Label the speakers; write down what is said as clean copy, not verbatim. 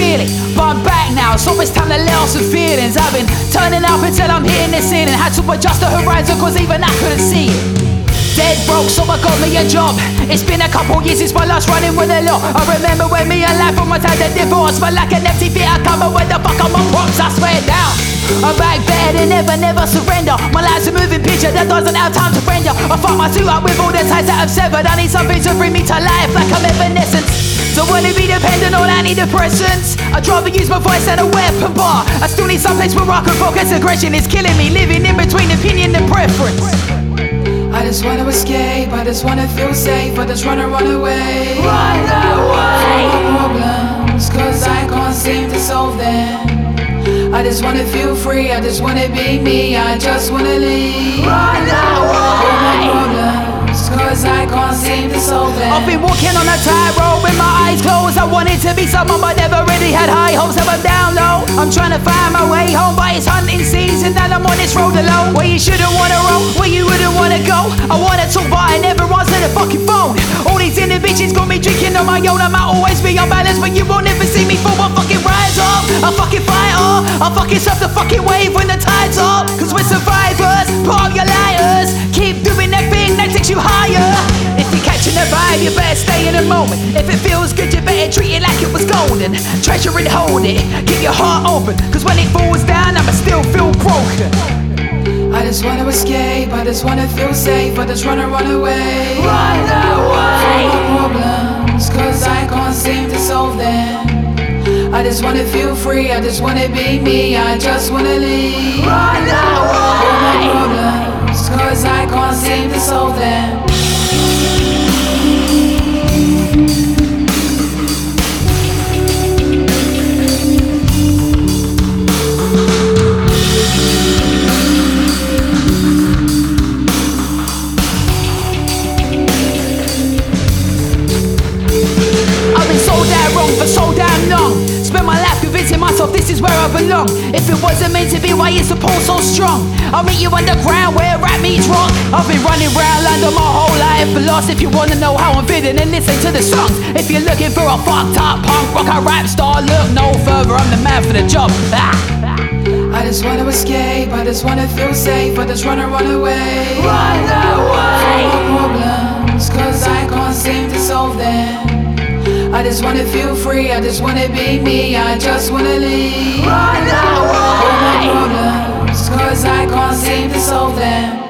Speaker 1: clearly, but I'm back now, so it's time to let off some feelings. I've been turning up until I'm hitting the ceiling. Had to adjust the horizon cause even I couldn't see it. Dead broke, so I got me a job. It's been a couple years since my last running with a lot. I remember when me and life on my time had divorced, but like an empty fit, I come up with the fuck on my props, I swear down. I'm back better than ever, never surrender. My life's a moving picture that doesn't have time to render. I fuck my suit up with all the ties that I've severed. I need something to bring me to life like I'm evanescence. Don't wanna be dependent on antidepressants. I'd rather use my voice than a weapon bar. I still need some place where I can focus. Aggression is killing me, living in between opinion and preference.
Speaker 2: I just wanna escape, I just wanna feel safe, I just wanna run away.
Speaker 1: Run away
Speaker 2: from my problems, cause I can't seem to solve them. I just wanna feel free, I just wanna be me, I just wanna leave.
Speaker 1: Run away
Speaker 2: from my problems, cause I can't seem to solve them.
Speaker 1: I've been walking on a tightrope with my eyes closed. I wanted to be someone but never really had high hopes. Now I'm down low, I'm trying to find my way home, but it's hunting season and I'm on this road alone. Where you shouldn't wanna roll, where you wouldn't wanna go. I wanna talk but I never answer the fucking phone. All these inhibitions got me drinking on my own. I might always be unbalanced, but you won't ever see me fall. I fucking rise up, I fucking fight up, I fucking surf the fucking wave when the tide's up. Cause we're survivors, put up your lighters, keep doing that thing that takes you higher. If you're catching the vibe, you better stay in the moment. If it feels good, you better treat it like it was golden. Treasure it, hold it, keep your heart open, cause when it falls down, I'ma still feel broken.
Speaker 2: I just wanna escape, I just wanna feel safe, I just wanna run away.
Speaker 1: Run away
Speaker 2: from my problems, cause I can't seem to solve them. I just wanna feel free, I just wanna be me, I just wanna leave.
Speaker 1: Run away
Speaker 2: from my problems, cause I can't seem to solve them.
Speaker 1: For so damn long, spent my life convincing myself this is where I belong. If it wasn't meant to be, why is the pole so strong? I'll meet you underground where rap meets rock. I've been running round London my whole life, but lost. If you wanna know how I'm feeling, then listen to the songs. If you're looking for a fucked up punk rock, a rap star, look no further, I'm the man for the job.
Speaker 2: I just wanna escape, I just wanna feel safe, I just wanna run away.
Speaker 1: Run away
Speaker 2: from my problems, cause I can't seem to solve them. I just wanna feel free, I just wanna be me, I just wanna leave.
Speaker 1: Run away
Speaker 2: from my problems, cause I can't seem to solve them.